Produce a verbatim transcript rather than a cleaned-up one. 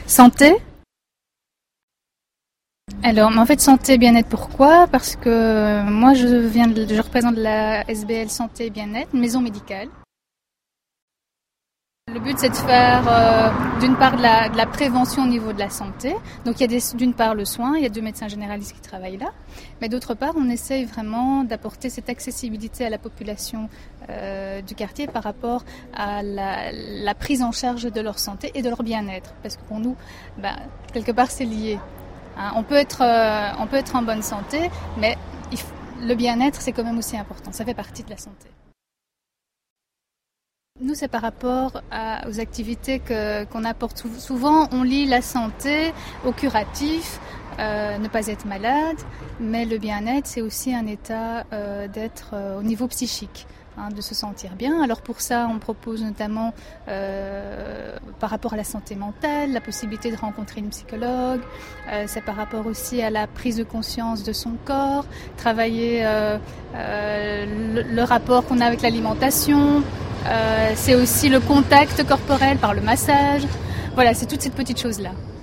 Santé. Alors, en fait, santé et bien-être, pourquoi ? Parce que moi, je viens de, je représente la S B L Santé et Bien-être, une maison médicale. Le but, c'est de faire, euh, d'une part, de la, de la prévention au niveau de la santé. Donc, il y a des, d'une part le soin, il y a deux médecins généralistes qui travaillent là. Mais d'autre part, on essaye vraiment d'apporter cette accessibilité à la population euh, du quartier par rapport à la, la prise en charge de leur santé et de leur bien-être. Parce que pour nous, bah, quelque part, c'est lié. Hein, on peut être, euh, on peut être en bonne santé, mais il, le bien-être, c'est quand même aussi important. Ça fait partie de la santé. Nous, c'est par rapport à, aux activités que, qu'on apporte. Souvent, on lie la santé au curatif, euh, ne pas être malade, mais le bien-être, c'est aussi un état euh, d'être euh, au niveau psychique, hein, de se sentir bien. Alors pour ça, on propose notamment, euh, par rapport à la santé mentale, la possibilité de rencontrer une psychologue. Euh, c'est par rapport aussi à la prise de conscience de son corps, travailler euh, euh, le, le rapport qu'on a avec l'alimentation. Euh, c'est aussi le contact corporel par le massage. Voilà, c'est toutes ces petites choses-là.